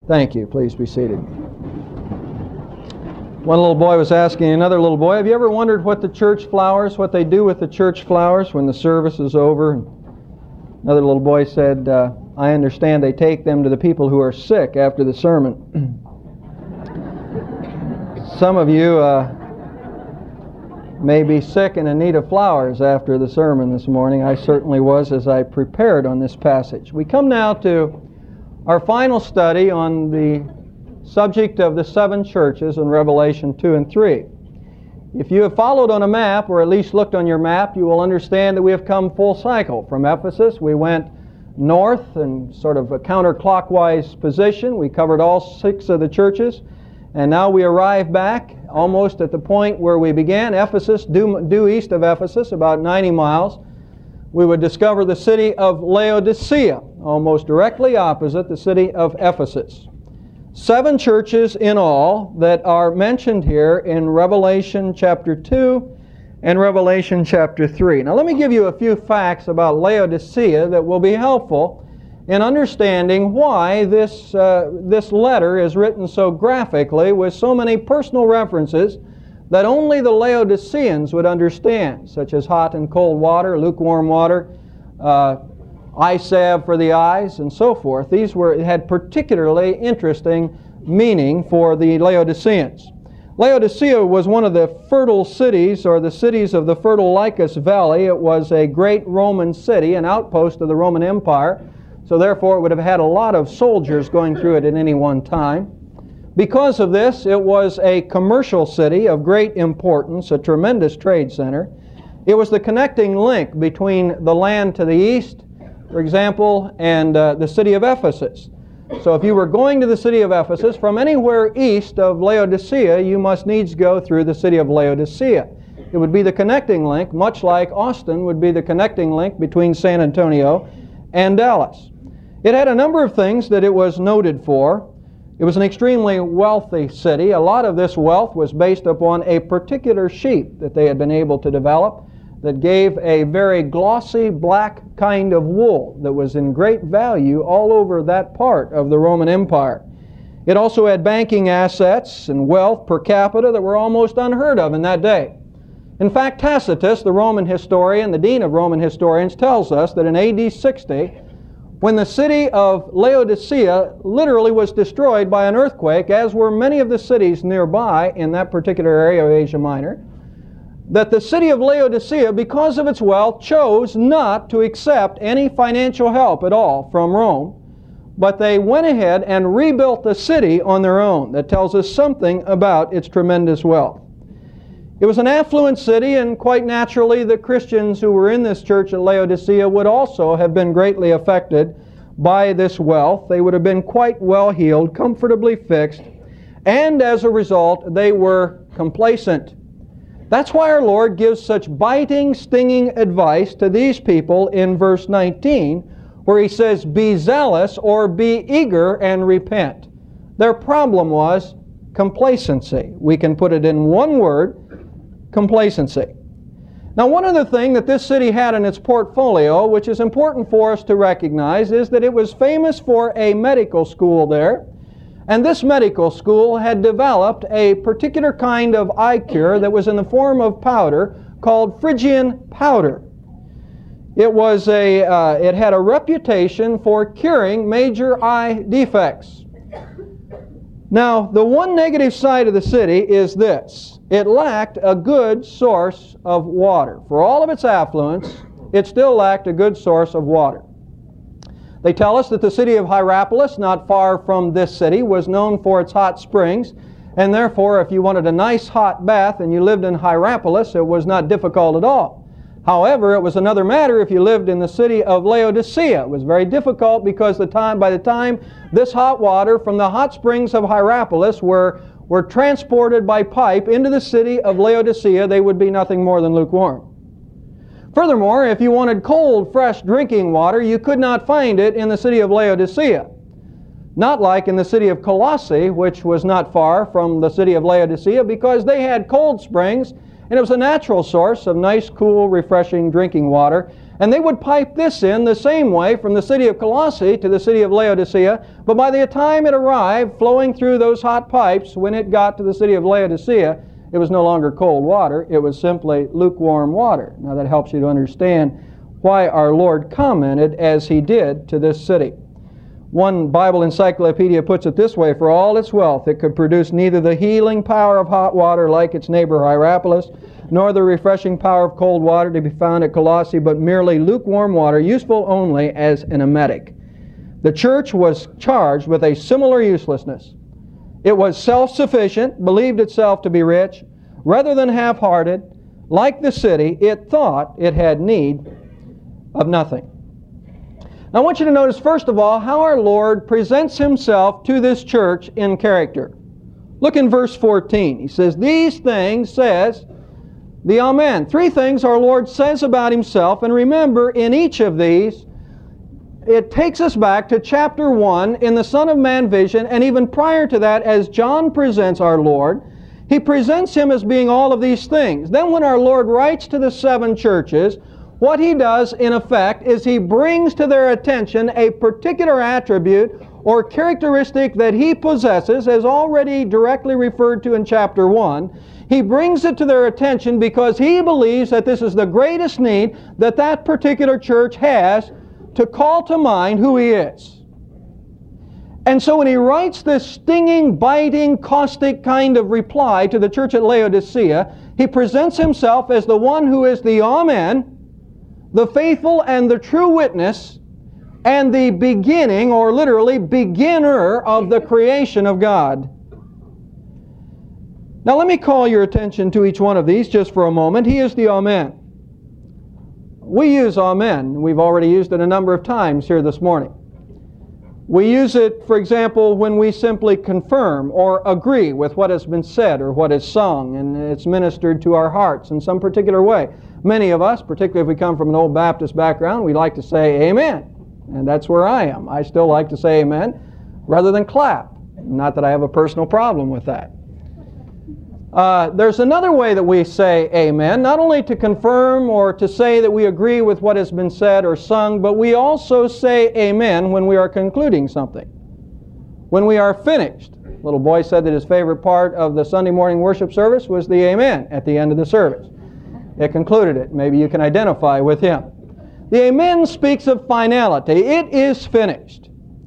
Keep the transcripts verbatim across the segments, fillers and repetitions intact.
Thank you. Please be seated. One little boy was asking another little boy, have you ever wondered what the church flowers, what they do with the church flowers when the service is over? Another little boy said, uh, I understand they take them to the people who are sick after the sermon. Some of you uh, may be sick and in need of flowers after the sermon this morning. I certainly was as I prepared on this passage. We come now to our final study on the subject of the seven churches in Revelation two and three. If you have followed on a map, or at least looked on your map, you will understand that we have come full cycle. From Ephesus, we went north in sort of a counterclockwise position. We covered all six of the churches. And now we arrive back almost at the point where we began, Ephesus, due, due east of Ephesus, about ninety miles. We would discover the city of Laodicea, almost directly opposite the city of Ephesus. Seven churches in all that are mentioned here in Revelation chapter two and Revelation chapter three. Now let me give you a few facts about Laodicea that will be helpful in understanding why this, uh, this letter is written so graphically with so many personal references that only the Laodiceans would understand, such as hot and cold water, lukewarm water, uh, eye salve for the eyes, and so forth. These were, had particularly interesting meaning for the Laodiceans. Laodicea was one of the fertile cities, or the cities of the fertile Lycus Valley. It was a great Roman city, an outpost of the Roman Empire. So therefore it would have had a lot of soldiers going through it at any one time. Because of this, it was a commercial city of great importance, a tremendous trade center. It was the connecting link between the land to the east, for example, and uh, the city of Ephesus. So if you were going to the city of Ephesus, from anywhere east of Laodicea, you must needs go through the city of Laodicea. It would be the connecting link, much like Austin would be the connecting link between San Antonio and Dallas. It had a number of things that it was noted for. It was an extremely wealthy city. A lot of this wealth was based upon a particular sheep that they had been able to develop that gave a very glossy black kind of wool that was in great value all over that part of the Roman Empire. It also had banking assets and wealth per capita that were almost unheard of in that day. In fact, Tacitus, the Roman historian, the dean of Roman historians, tells us that in A D sixty, when the city of Laodicea literally was destroyed by an earthquake, as were many of the cities nearby in that particular area of Asia Minor, that the city of Laodicea, because of its wealth, chose not to accept any financial help at all from Rome, but they went ahead and rebuilt the city on their own. That tells us something about its tremendous wealth. It was an affluent city, and quite naturally the Christians who were in this church at Laodicea would also have been greatly affected by this wealth. They would have been quite well heeled, comfortably fixed, and as a result they were complacent. That's why our Lord gives such biting, stinging advice to these people in verse nineteen, where He says, be zealous or be eager and repent. Their problem was complacency. We can put it in one word: complacency. Now, one other thing that this city had in its portfolio, which is important for us to recognize, is that it was famous for a medical school there. And this medical school had developed a particular kind of eye cure that was in the form of powder called Phrygian powder. It was a, uh, it had a reputation for curing major eye defects. Now, the one negative side of the city is this: it lacked a good source of water. For all of its affluence, it still lacked a good source of water. They tell us that the city of Hierapolis, not far from this city, was known for its hot springs, and therefore if you wanted a nice hot bath and you lived in Hierapolis, it was not difficult at all. However, it was another matter if you lived in the city of Laodicea. It was very difficult because the time, by the time this hot water from the hot springs of Hierapolis were, were transported by pipe into the city of Laodicea, they would be nothing more than lukewarm. Furthermore, if you wanted cold, fresh drinking water, you could not find it in the city of Laodicea. Not like in the city of Colossae, which was not far from the city of Laodicea, because they had cold springs, and it was a natural source of nice, cool, refreshing drinking water. And they would pipe this in the same way from the city of Colossae to the city of Laodicea. But by the time it arrived, flowing through those hot pipes, when it got to the city of Laodicea, it was no longer cold water. It was simply lukewarm water. Now that helps you to understand why our Lord commented as He did to this city. One Bible encyclopedia puts it this way: for all its wealth, it could produce neither the healing power of hot water like its neighbor Hierapolis, nor the refreshing power of cold water to be found at Colossae, but merely lukewarm water, useful only as an emetic. The church was charged with a similar uselessness. It was self-sufficient, believed itself to be rich. Rather than half-hearted, like the city, it thought it had need of nothing. Now I want you to notice, first of all, how our Lord presents Himself to this church in character. Look in verse fourteen. He says, "These things says the Amen." Three things our Lord says about Himself, and remember, in each of these, it takes us back to chapter one in the Son of Man vision, and even prior to that, as John presents our Lord, he presents Him as being all of these things. Then when our Lord writes to the seven churches, what He does, in effect, is He brings to their attention a particular attribute or characteristic that He possesses, as already directly referred to in chapter one. He brings it to their attention because He believes that this is the greatest need that that particular church has to call to mind who He is. And so when He writes this stinging, biting, caustic kind of reply to the church at Laodicea, He presents Himself as the one who is the Amen, the faithful and the true witness, and the beginning, or literally beginner, of the creation of God. Now let me call your attention to each one of these just for a moment. He is the Amen. We use Amen. We've already used it a number of times here this morning. We use it, for example, when we simply confirm or agree with what has been said or what is sung, and it's ministered to our hearts in some particular way. Many of us, particularly if we come from an old Baptist background, we like to say Amen. And that's where I am. I still like to say Amen rather than clap. Not that I have a personal problem with that. Uh, there's another way that we say Amen, not only to confirm or to say that we agree with what has been said or sung, but we also say Amen when we are concluding something. When we are finished. Little boy said that his favorite part of the Sunday morning worship service was the Amen at the end of the service. It concluded it. Maybe you can identify with him. The Amen speaks of finality. It is finished.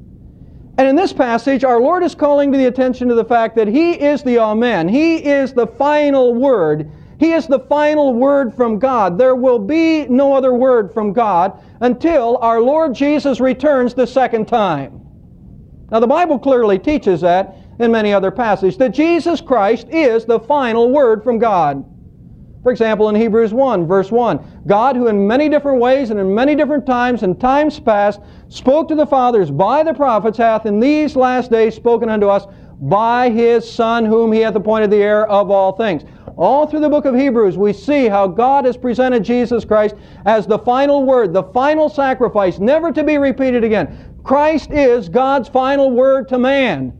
And in this passage, our Lord is calling to the attention to the fact that He is the Amen. He is the final word. He is the final word from God. There will be no other word from God until our Lord Jesus returns the second time. Now the Bible clearly teaches that in many other passages, that Jesus Christ is the final word from God. For example, in Hebrews one, verse one, God, who in many different ways and in many different times and times past spoke to the fathers by the prophets, hath in these last days spoken unto us by His Son, whom He hath appointed the heir of all things. All through the book of Hebrews, we see how God has presented Jesus Christ as the final word, the final sacrifice, never to be repeated again. Christ is God's final word to man.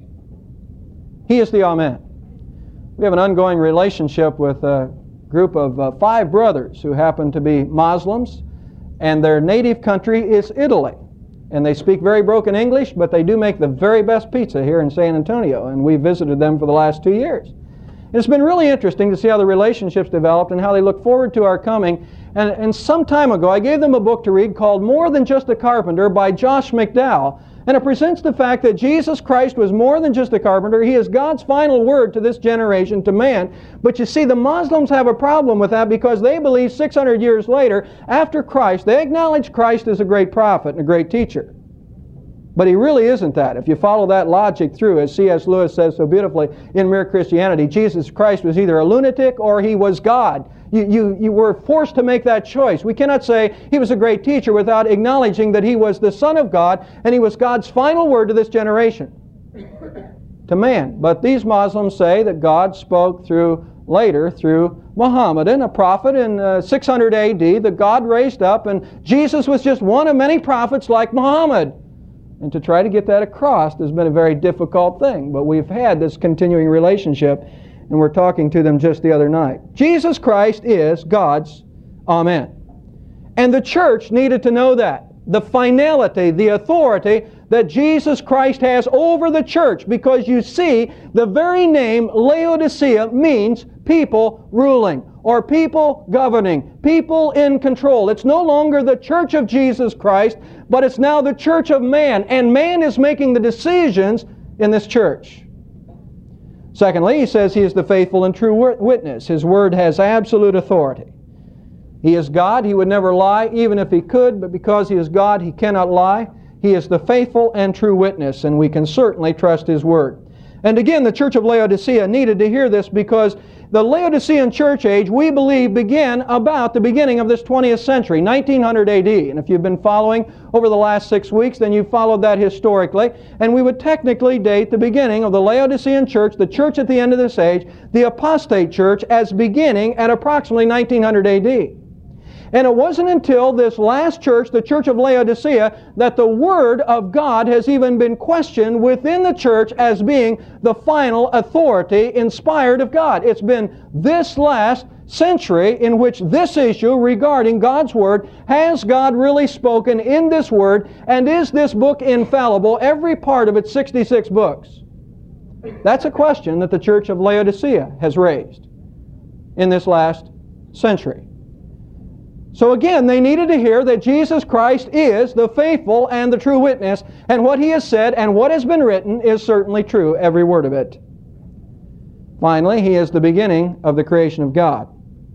He is the Amen. We have an ongoing relationship with uh, group of uh, five brothers who happen to be Muslims, and their native country is Italy. And they speak very broken English, but they do make the very best pizza here in San Antonio, and we visited them for the last two years. And it's been really interesting to see how the relationships developed and how they look forward to our coming. And, and some time ago, I gave them a book to read called More Than Just a Carpenter by Josh McDowell. And it presents the fact that Jesus Christ was more than just a carpenter. He is God's final word to this generation, to man. But you see, the Muslims have a problem with that because they believe six hundred years later, after Christ, they acknowledge Christ as a great prophet and a great teacher. But He really isn't that. If you follow that logic through, as C S Lewis says so beautifully in Mere Christianity, Jesus Christ was either a lunatic or He was God. You, you, you were forced to make that choice. We cannot say He was a great teacher without acknowledging that He was the Son of God and He was God's final word to this generation, to man. But these Muslims say that God spoke through, later, through Muhammadan, a prophet in uh, six hundred A D that God raised up, and Jesus was just one of many prophets like Muhammad. And to try to get that across has been a very difficult thing. But we've had this continuing relationship, and we're talking to them just the other night. Jesus Christ is God's Amen. And the church needed to know that. The finality, the authority that Jesus Christ has over the church. Because you see, the very name Laodicea means people ruling, or people governing, people in control. It's no longer the church of Jesus Christ, but it's now the church of man. And man is making the decisions in this church. Secondly, he says he is the faithful and true witness. His word has absolute authority. He is God. He would never lie, even if he could, but because he is God, he cannot lie. He is the faithful and true witness, and we can certainly trust his word. And again, the church of Laodicea needed to hear this because the Laodicean church age, we believe, began about the beginning of this twentieth century, nineteen hundred A D. And if you've been following over the last six weeks, then you've followed that historically. And we would technically date the beginning of the Laodicean church, the church at the end of this age, the apostate church, as beginning at approximately nineteen hundred A D. And it wasn't until this last church, the church of Laodicea, that the Word of God has even been questioned within the church as being the final authority inspired of God. It's been this last century in which this issue regarding God's Word, has God really spoken in this Word, and is this book infallible, every part of its sixty-six books? That's a question that the church of Laodicea has raised in this last century. So again, they needed to hear that Jesus Christ is the faithful and the true witness, and what he has said and what has been written is certainly true, every word of it. Finally, he is the beginning of the creation of God.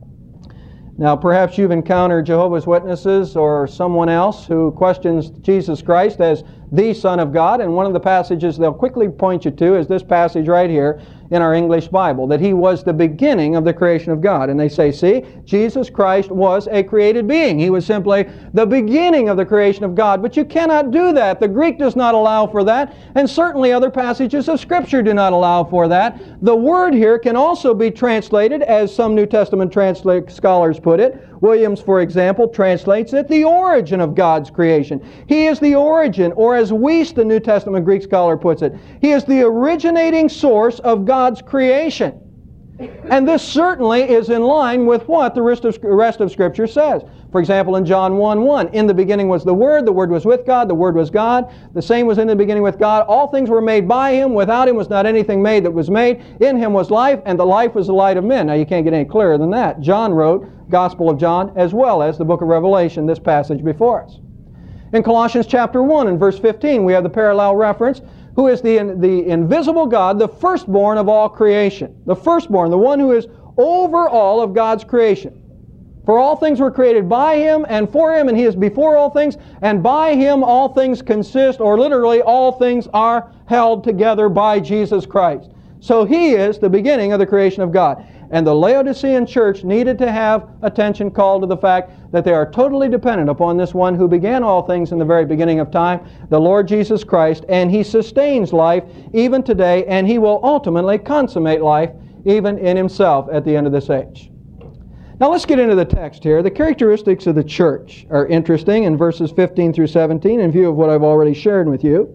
Now, perhaps you've encountered Jehovah's Witnesses or someone else who questions Jesus Christ as the Son of God, and one of the passages they'll quickly point you to is this passage right here in our English Bible, that he was the beginning of the creation of God. And they say, see, Jesus Christ was a created being. He was simply the beginning of the creation of God. But you cannot do that. The Greek does not allow for that, and certainly other passages of Scripture do not allow for that. The word here can also be translated, as some New Testament translate scholars put it. Williams, for example, translates it, the origin of God's creation. He is the origin, or as Weiss, the New Testament Greek scholar, puts it, he is the originating source of God's creation. And this certainly is in line with what the rest of, rest of Scripture says. For example, in John one one, in the beginning was the Word, the Word was with God, the Word was God, the same was in the beginning with God. All things were made by Him, without Him was not anything made that was made. In Him was life, and the life was the light of men. Now you can't get any clearer than that. John wrote Gospel of John as well as the book of Revelation, this passage before us. In Colossians chapter one and verse fifteen, we have the parallel reference, who is the, the invisible God, the firstborn of all creation. The firstborn, the one who is over all of God's creation. For all things were created by Him and for Him, and He is before all things, and by Him all things consist, or literally all things are held together by Jesus Christ. So He is the beginning of the creation of God. And the Laodicean church needed to have attention called to the fact that they are totally dependent upon this one who began all things in the very beginning of time, the Lord Jesus Christ, and He sustains life even today, and He will ultimately consummate life even in Himself at the end of this age. Now let's get into the text here. The characteristics of the church are interesting in verses fifteen through seventeen in view of what I've already shared with you.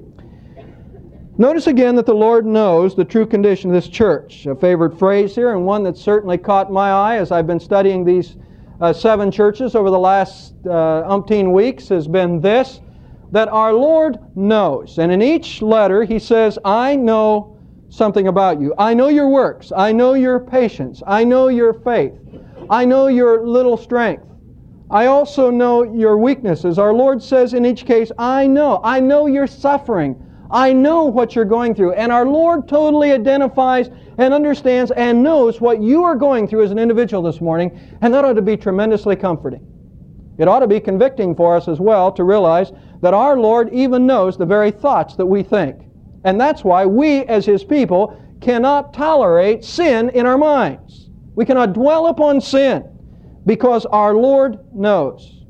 Notice again that the Lord knows the true condition of this church. A favorite phrase here, and one that certainly caught my eye as I've been studying these uh, seven churches over the last uh, umpteen weeks, has been this, that our Lord knows. And in each letter He says, I know something about you. I know your works. I know your patience. I know your faith. I know your little strength. I also know your weaknesses. Our Lord says in each case, I know. I know your suffering. I know what you're going through. And our Lord totally identifies and understands and knows what you are going through as an individual this morning, and that ought to be tremendously comforting. It ought to be convicting for us as well to realize that our Lord even knows the very thoughts that we think. And that's why we as His people cannot tolerate sin in our minds. We cannot dwell upon sin because our Lord knows.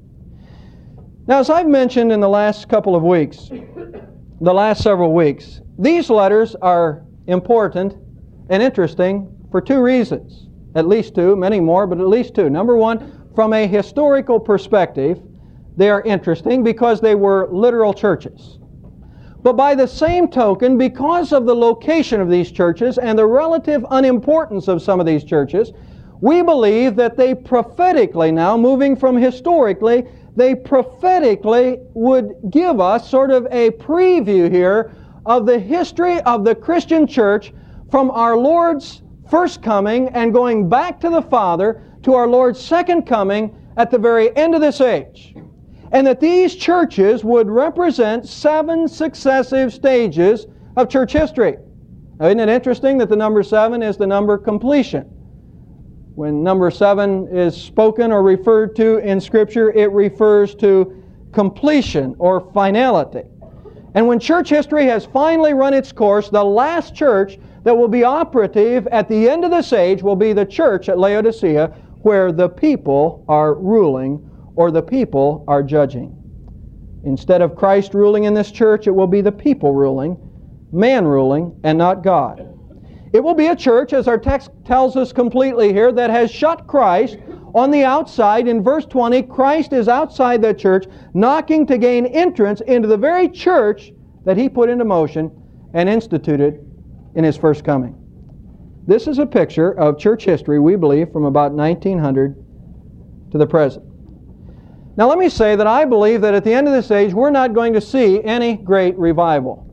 Now, as I've mentioned in the last couple of weeks, the last several weeks, these letters are important and interesting for two reasons. At least two, many more, but at least two. Number one, from a historical perspective, they are interesting because they were literal churches. But by the same token, because of the location of these churches and the relative unimportance of some of these churches, we believe that they prophetically now, moving from historically, they prophetically would give us sort of a preview here of the history of the Christian church from our Lord's first coming and going back to the Father to our Lord's second coming at the very end of this age. And that these churches would represent seven successive stages of church history. Now, isn't it interesting that the number seven is the number completion? When number seven is spoken or referred to in Scripture, it refers to completion or finality. And when church history has finally run its course, the last church that will be operative at the end of this age will be the church at Laodicea, where the people are ruling or the people are judging. Instead of Christ ruling in this church, it will be the people ruling, man ruling, and not God. It will be a church, as our text tells us completely here, that has shut Christ on the outside. In verse twenty, Christ is outside the church, knocking to gain entrance into the very church that He put into motion and instituted in His first coming. This is a picture of church history, we believe, from about nineteen hundred to the present. Now let me say that I believe that at the end of this age, we're not going to see any great revival.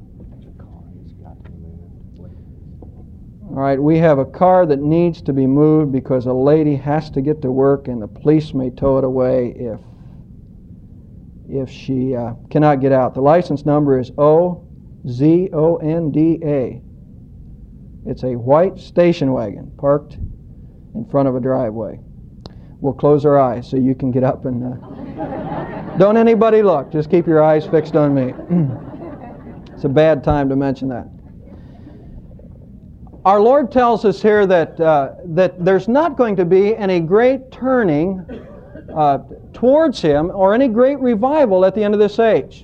All right, we have a car that needs to be moved because a lady has to get to work and the police may tow it away if, if she uh, cannot get out. The license number is O Z O N D A. It's a white station wagon parked in front of a driveway. We'll close our eyes so you can get up and... Uh, don't anybody look. Just keep your eyes fixed on me. It's a bad time to mention that. Our Lord tells us here that, uh, that there's not going to be any great turning uh, towards Him or any great revival at the end of this age.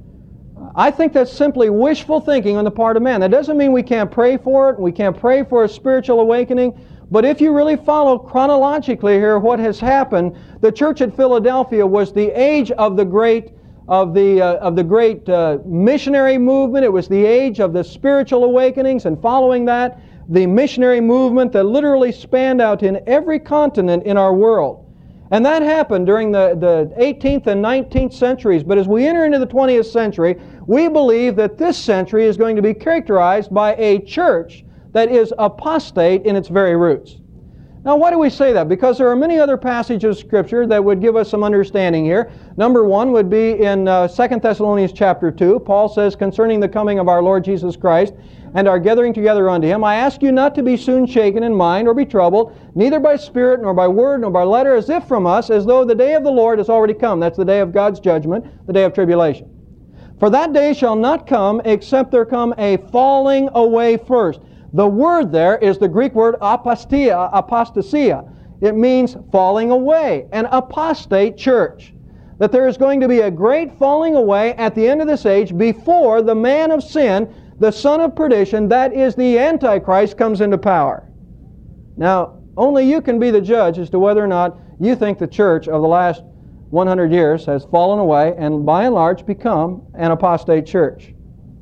I think that's simply wishful thinking on the part of man. That doesn't mean we can't pray for it, we can't pray for a spiritual awakening, but if you really follow chronologically here what has happened, the church at Philadelphia was the age of the great of the uh, of the great uh, missionary movement. It was the age of the spiritual awakenings, and following that, the missionary movement that literally spanned out in every continent in our world. And that happened during the, the eighteenth and nineteenth centuries. But as we enter into the twentieth century, we believe that this century is going to be characterized by a church that is apostate in its very roots. Now, why do we say that? Because there are many other passages of Scripture that would give us some understanding here. Number one would be in uh, Second Thessalonians chapter two. Paul says, concerning the coming of our Lord Jesus Christ and our gathering together unto Him, I ask you not to be soon shaken in mind or be troubled, neither by spirit, nor by word, nor by letter, as if from us, as though the day of the Lord has already come. That's the day of God's judgment, the day of tribulation. For that day shall not come, except there come a falling away first. The word there is the Greek word apostia, apostasia. It means falling away, an apostate church. That there is going to be a great falling away at the end of this age before the man of sin, the son of perdition, that is the Antichrist, comes into power. Now, only you can be the judge as to whether or not you think the church of the last one hundred years has fallen away and by and large become an apostate church.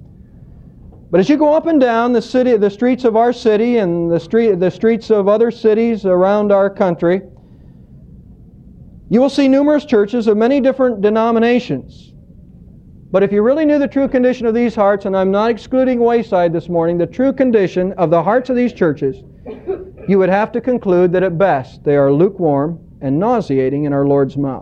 But as you go up and down the city, the streets of our city and the street, the streets of other cities around our country, you will see numerous churches of many different denominations. But if you really knew the true condition of these hearts, and I'm not excluding Wayside this morning, the true condition of the hearts of these churches, you would have to conclude that at best they are lukewarm and nauseating in our Lord's mouth.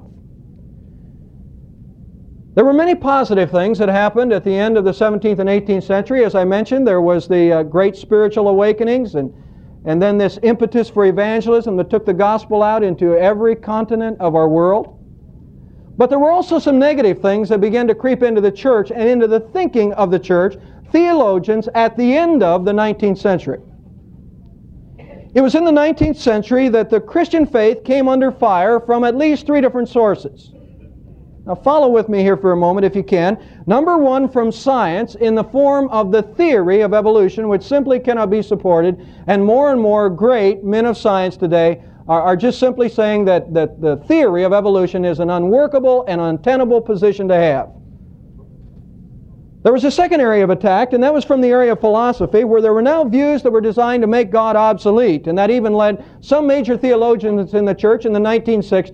There were many positive things that happened at the end of the seventeenth and eighteenth century. As I mentioned, there was the uh, great spiritual awakenings and, and then this impetus for evangelism that took the gospel out into every continent of our world. But there were also some negative things that began to creep into the church and into the thinking of the church, theologians at the end of the nineteenth century. It was in the nineteenth century that the Christian faith came under fire from at least three different sources. Now follow with me here for a moment if you can. Number one, from science in the form of the theory of evolution, which simply cannot be supported, and more and more great men of science today are, are just simply saying that, that the theory of evolution is an unworkable and untenable position to have. There was a second area of attack, and that was from the area of philosophy, where there were now views that were designed to make God obsolete, and that even led some major theologians in the church in the nineteen sixties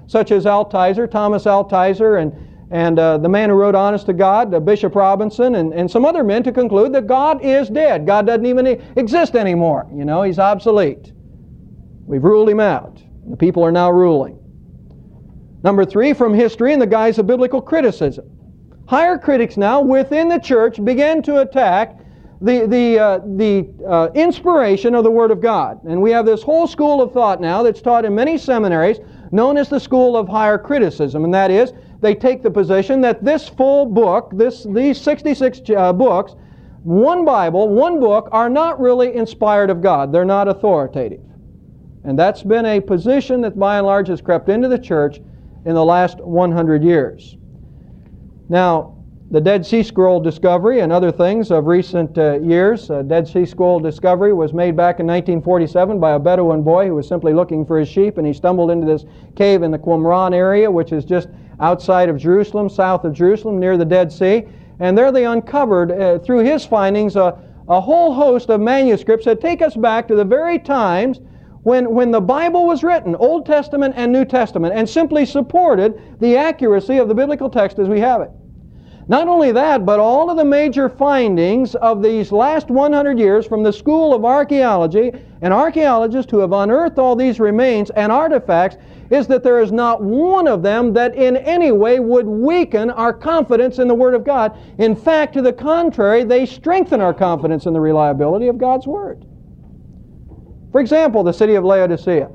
such as Altizer, Thomas Altizer, and, and uh, the man who wrote Honest to God, uh, Bishop Robinson, and, and some other men to conclude that God is dead. God doesn't even exist anymore. You know, He's obsolete. We've ruled Him out. The people are now ruling. Number three, from history in the guise of biblical criticism. Higher critics now within the church began to attack the, the, uh, the uh, inspiration of the Word of God. And we have this whole school of thought now that's taught in many seminaries known as the school of higher criticism. And that is, they take the position that this full book, this, these sixty-six uh, books, one Bible, one book, are not really inspired of God. They're not authoritative. And that's been a position that by and large has crept into the church in the last one hundred years. Now, the Dead Sea Scroll discovery and other things of recent uh, years, uh, Dead Sea Scroll discovery was made back in nineteen forty-seven by a Bedouin boy who was simply looking for his sheep, and he stumbled into this cave in the Qumran area, which is just outside of Jerusalem, south of Jerusalem, near the Dead Sea. And there they uncovered, uh, through his findings, a, a whole host of manuscripts that take us back to the very times when, when the Bible was written, Old Testament and New Testament, and simply supported the accuracy of the biblical text as we have it. Not only that, but all of the major findings of these last one hundred years from the school of archaeology and archaeologists who have unearthed all these remains and artifacts is that there is not one of them that in any way would weaken our confidence in the Word of God. In fact, to the contrary, they strengthen our confidence in the reliability of God's Word. For example, the city of Laodicea.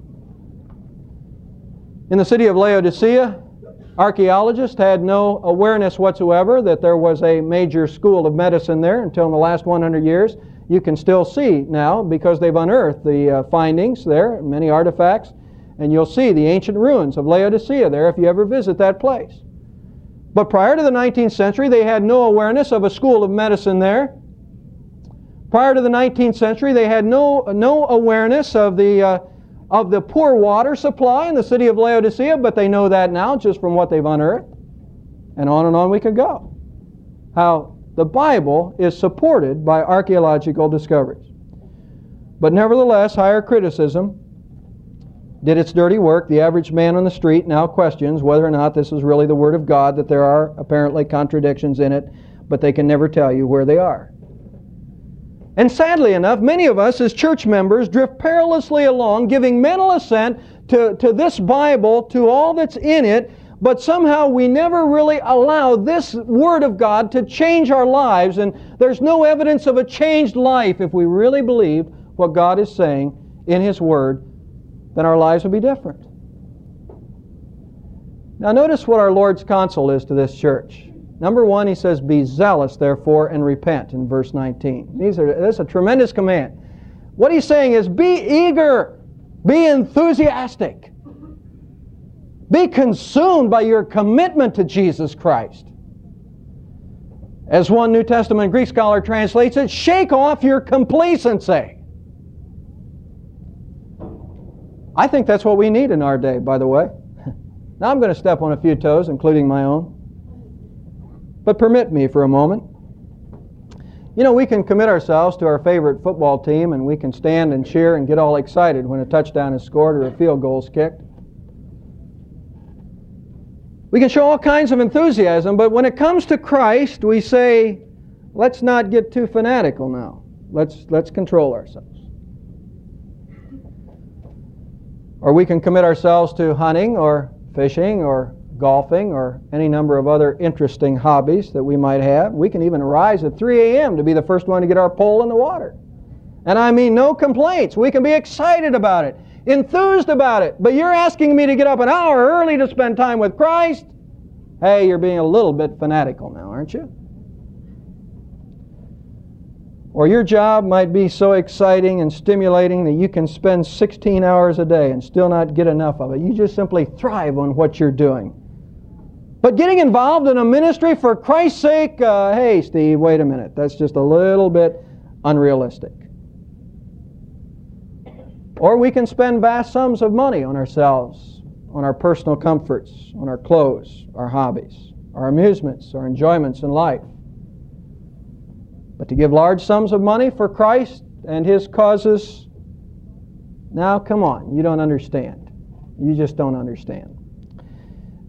In the city of Laodicea, archaeologists had no awareness whatsoever that there was a major school of medicine there until in the last one hundred years. You can still see now, because they've unearthed the uh, findings there, many artifacts, and you'll see the ancient ruins of Laodicea there if you ever visit that place. But prior to the nineteenth century, they had no awareness of a school of medicine there. Prior to the nineteenth century, they had no, no awareness of the uh, of the poor water supply in the city of Laodicea, but they know that now just from what they've unearthed. And on and on we could go. How the Bible is supported by archaeological discoveries. But nevertheless, higher criticism did its dirty work. The average man on the street now questions whether or not this is really the Word of God, that there are apparently contradictions in it, but they can never tell you where they are. And sadly enough, many of us as church members drift perilously along, giving mental assent to, to this Bible, to all that's in it, but somehow we never really allow this Word of God to change our lives, and there's no evidence of a changed life. If we really believed what God is saying in His Word, then our lives would be different. Now notice what our Lord's counsel is to this church. Number one, He says, "Be zealous, therefore, and repent," in verse nineteen. These are, this is a tremendous command. What He's saying is, be eager, be enthusiastic, be consumed by your commitment to Jesus Christ. As one New Testament Greek scholar translates it, shake off your complacency. I think that's what we need in our day, by the way. Now I'm going to step on a few toes, including my own. But permit me for a moment. You know, we can commit ourselves to our favorite football team, and we can stand and cheer and get all excited when a touchdown is scored or a field goal is kicked. We can show all kinds of enthusiasm, but when it comes to Christ, we say, let's not get too fanatical now. Let's, let's control ourselves. Or we can commit ourselves to hunting or fishing or golfing or any number of other interesting hobbies that we might have. We can even rise at three A M to be the first one to get our pole in the water. And I mean no complaints. We can be excited about it, enthused about it. But you're asking me to get up an hour early to spend time with Christ? Hey, you're being a little bit fanatical now, aren't you? Or your job might be so exciting and stimulating that you can spend sixteen hours a day and still not get enough of it. You just simply thrive on what you're doing. But getting involved in a ministry for Christ's sake, uh, hey, Steve, wait a minute. That's just a little bit unrealistic. Or we can spend vast sums of money on ourselves, on our personal comforts, on our clothes, our hobbies, our amusements, our enjoyments in life. But to give large sums of money for Christ and His causes, now come on, you don't understand. You just don't understand.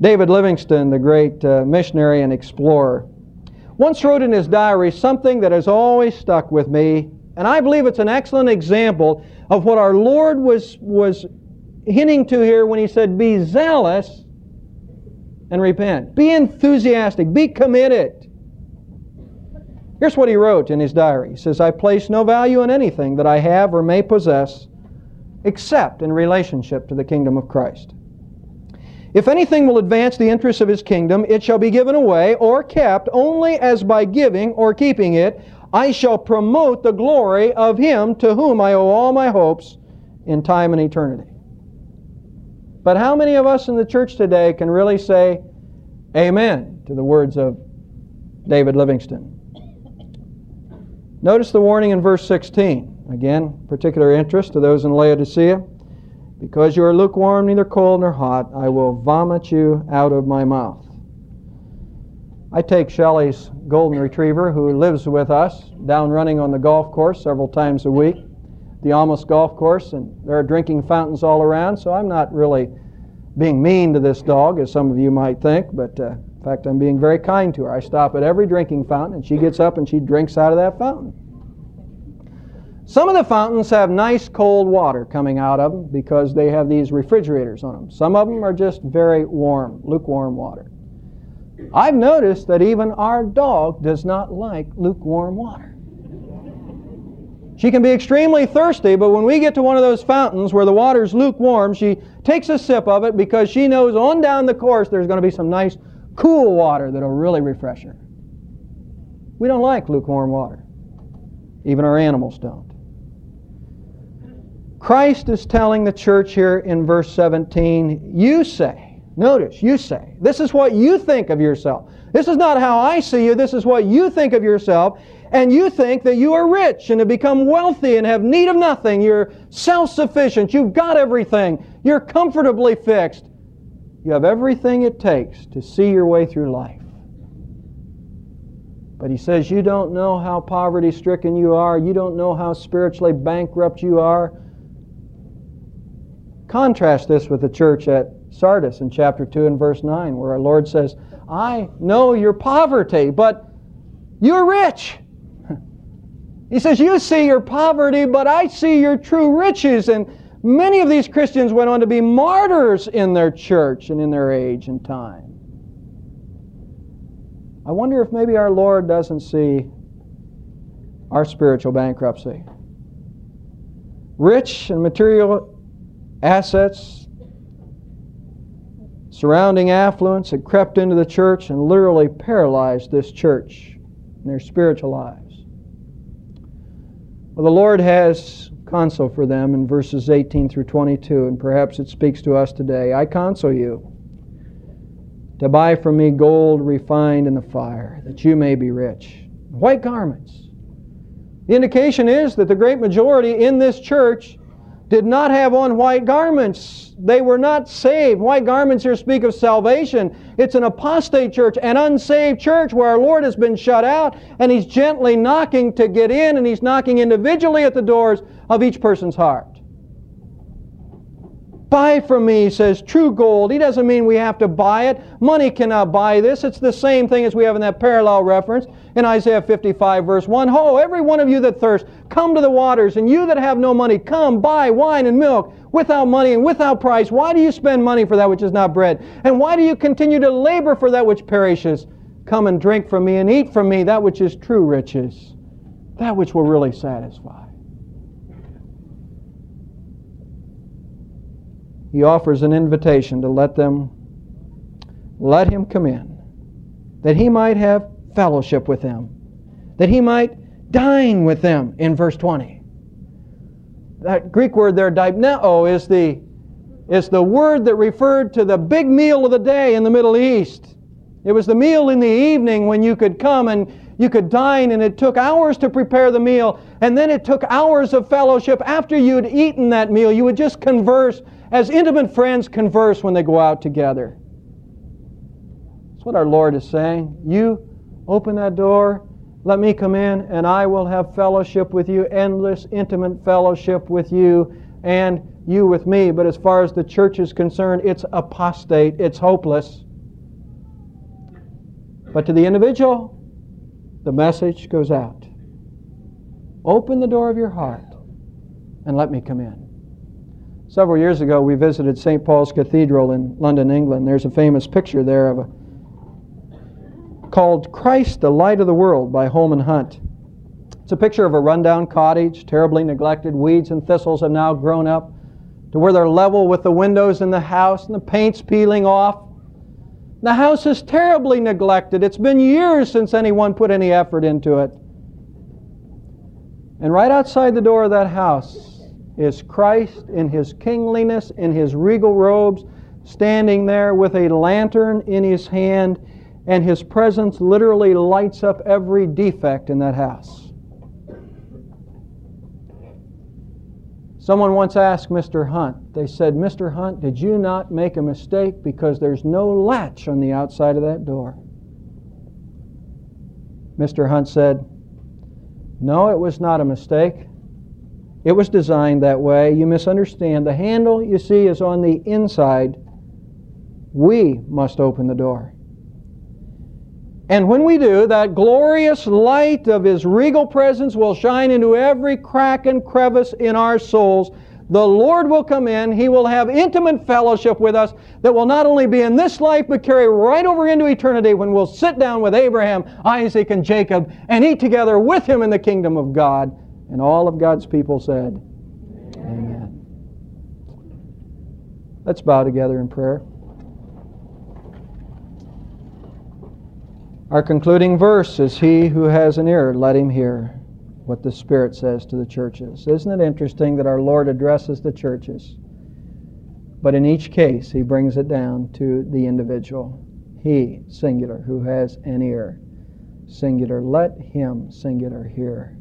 David Livingstone, the great uh, missionary and explorer, once wrote in his diary something that has always stuck with me, and I believe it's an excellent example of what our Lord was, was hinting to here when He said, be zealous and repent. Be enthusiastic. Be committed. Here's what he wrote in his diary. He says, I place no value in anything that I have or may possess except in relationship to the kingdom of Christ. If anything will advance the interests of His kingdom, it shall be given away or kept only as by giving or keeping it I shall promote the glory of Him to whom I owe all my hopes in time and eternity. But how many of us in the church today can really say amen to the words of David Livingstone? Notice the warning in verse sixteen. Again, particular interest to those in Laodicea. Because you are lukewarm, neither cold nor hot, I will vomit you out of my mouth. I take Shelley's golden retriever, who lives with us, down running on the golf course several times a week, the Almus golf course, and there are drinking fountains all around, so I'm not really being mean to this dog, as some of you might think, but uh, in fact, I'm being very kind to her. I stop at every drinking fountain, and she gets up and she drinks out of that fountain. Some of the fountains have nice cold water coming out of them because they have these refrigerators on them. Some of them are just very warm, lukewarm water. I've noticed that even our dog does not like lukewarm water. She can be extremely thirsty, but when we get to one of those fountains where the water's lukewarm, she takes a sip of it because she knows on down the course there's going to be some nice cool water that'll really refresh her. We don't like lukewarm water. Even our animals don't. Christ is telling the church here in verse seventeen, you say, notice, you say, this is what you think of yourself. This is not how I see you, this is what you think of yourself, and you think that you are rich and have become wealthy and have need of nothing. You're self-sufficient, you've got everything, you're comfortably fixed. You have everything it takes to see your way through life. But he says you don't know how poverty-stricken you are, you don't know how spiritually bankrupt you are. Contrast this with the church at Sardis in chapter two and verse nine, where our Lord says, I know your poverty, but you're rich. He says, you see your poverty, but I see your true riches. And many of these Christians went on to be martyrs in their church and in their age and time. I wonder if maybe our Lord doesn't see our spiritual bankruptcy. Rich and material assets, surrounding affluence had crept into the church and literally paralyzed this church in their spiritual lives. Well, the Lord has counsel for them in verses eighteen through twenty-two, and perhaps it speaks to us today. I counsel you to buy from me gold refined in the fire, that you may be rich. White garments. The indication is that the great majority in this church did not have on white garments. They were not saved. White garments here speak of salvation. It's an apostate church, an unsaved church where our Lord has been shut out, and He's gently knocking to get in, and He's knocking individually at the doors of each person's heart. Buy from me, he says, true gold. He doesn't mean we have to buy it. Money cannot buy this. It's the same thing as we have in that parallel reference in Isaiah fifty-five, verse one. Ho, every one of you that thirst, come to the waters, and you that have no money, come, buy wine and milk without money and without price. Why do you spend money for that which is not bread? And why do you continue to labor for that which perishes? Come and drink from me and eat from me that which is true riches, that which will really satisfy. He offers an invitation to let them, let Him come in, that He might have fellowship with them, that He might dine with them in verse twenty. That Greek word there, dipneo, is the, is the word that referred to the big meal of the day in the Middle East. It was the meal in the evening when you could come and you could dine, and it took hours to prepare the meal, and then it took hours of fellowship. After you'd eaten that meal, you would just converse as intimate friends converse when they go out together. That's what our Lord is saying. You open that door, let me come in, and I will have fellowship with you, endless, intimate fellowship with you, and you with me. But as far as the church is concerned, it's apostate, it's hopeless. But to the individual, the message goes out. Open the door of your heart and let me come in. Several years ago, we visited Saint Paul's Cathedral in London, England. There's a famous picture there of a called Christ, the Light of the World by Holman Hunt. It's a picture of a rundown cottage, terribly neglected. Weeds and thistles have now grown up to where they're level with the windows in the house, and the paint's peeling off. The house is terribly neglected. It's been years since anyone put any effort into it. And right outside the door of that house is Christ in His kingliness, in His regal robes, standing there with a lantern in His hand, and His presence literally lights up every defect in that house. Someone once asked Mister Hunt, they said, "Mister Hunt, did you not make a mistake because there's no latch on the outside of that door?" Mister Hunt said, "No, it was not a mistake. It was designed that way. You misunderstand. The handle, you see, is on the inside. We must open the door. And when we do, that glorious light of His regal presence will shine into every crack and crevice in our souls. The Lord will come in. He will have intimate fellowship with us that will not only be in this life, but carry right over into eternity when we'll sit down with Abraham, Isaac, and Jacob and eat together with Him in the kingdom of God." And all of God's people said, Amen. Let's bow together in prayer. Our concluding verse is, "He who has an ear, let him hear what the Spirit says to the churches." Isn't it interesting that our Lord addresses the churches, but in each case He brings it down to the individual. He, singular, who has an ear, singular, let him, singular, hear.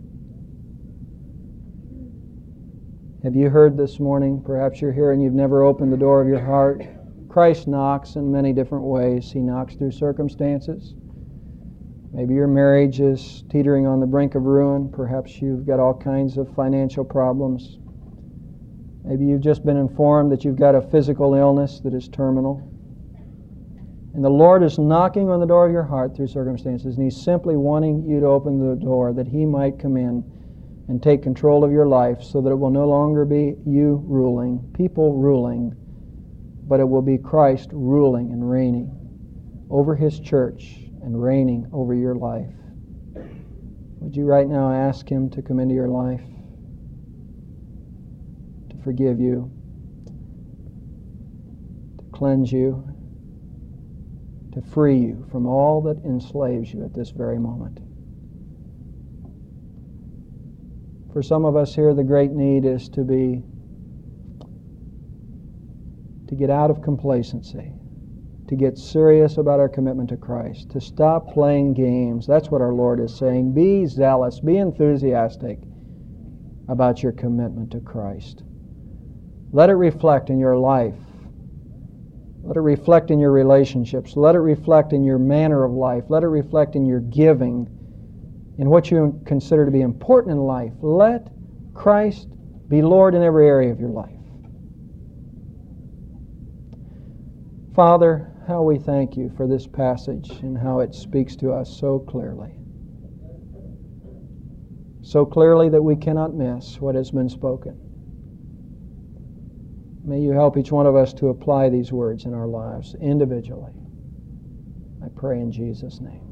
Have you heard this morning? Perhaps you're here and you've never opened the door of your heart. Christ knocks in many different ways. He knocks through circumstances. Maybe your marriage is teetering on the brink of ruin. Perhaps you've got all kinds of financial problems. Maybe you've just been informed that you've got a physical illness that is terminal. And the Lord is knocking on the door of your heart through circumstances, and He's simply wanting you to open the door that He might come in and take control of your life so that it will no longer be you ruling, people ruling, but it will be Christ ruling and reigning over His church and reigning over your life. Would you right now ask Him to come into your life, to forgive you, to cleanse you, to free you from all that enslaves you at this very moment? For some of us here, the great need is to be, to get out of complacency, to get serious about our commitment to Christ, to stop playing games. That's what our Lord is saying. Be zealous, be enthusiastic about your commitment to Christ. Let it reflect in your life. Let it reflect in your relationships. Let it reflect in your manner of life. Let it reflect in your giving, in what you consider to be important in life. Let Christ be Lord in every area of your life. Father, how we thank You for this passage and how it speaks to us so clearly. So clearly that we cannot miss what has been spoken. May You help each one of us to apply these words in our lives individually. I pray in Jesus' name.